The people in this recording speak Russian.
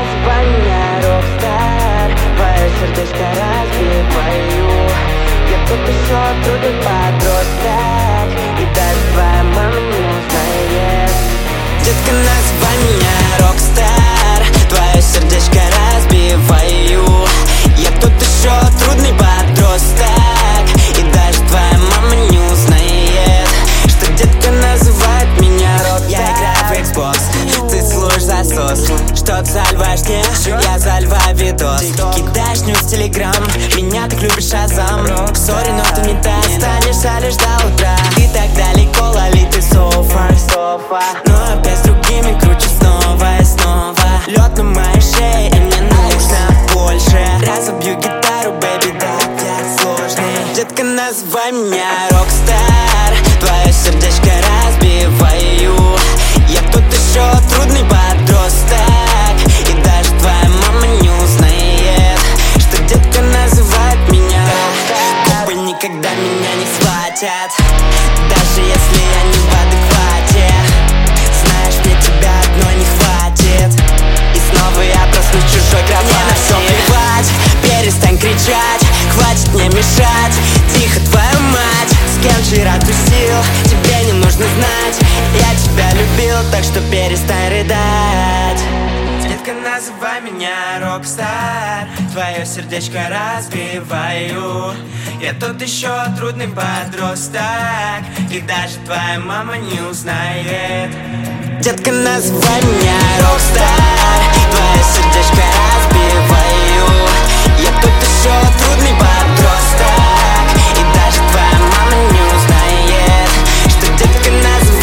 называй меня рок-стар, твое сердечко разбиваю. Я тут еще трудный подросток, и даже твоя мама не узнает. Детка, называй меня рок-стар, твое сердечко разбиваю. Я тут еще трудный подросток, и даже твоя мама не узнает, что детка называет меня рок-стар. Я играю в Xbox, ты слушаешь засос. Что ты заливаешь мне, я заливаю видос. Кидаешь нюс в Телеграм, меня так любишь шазам. Сори, но ты не та, останешься лишь до утра. Ты так далеко, лови, ты so far. Но опять с другими круче снова и снова. Лед на моей шее, и мне нужно больше. Разобью гитару, бэйби, да, так сложный. Детка, называй меня рок-стар, твое сердечко разбиваю. Я тут еще трудный подросток, и даже твоя мама не узнает, что детка называет меня рок-стар. Копы никогда меня не схватят, даже если я не в адеквате. Знаешь, мне тебя одной не хватит, и снова я проснусь в чужой кровати. Мне на все плевать, перестань кричать, хватит мне мешать. Тихо, твою мать, с кем вчера тусил, тебе не нужно знать. Я тебя любил, так что перестань рыдать. Детка, называй меня рок-стар, твое сердечко разбиваю. Я тут еще трудный подросток, и даже твоя мама не узнает. Детка, называй меня рок-стар, твое сердечко разбиваю. Я тут еще трудный подросток, и даже твоя мама не узнает, что детка называет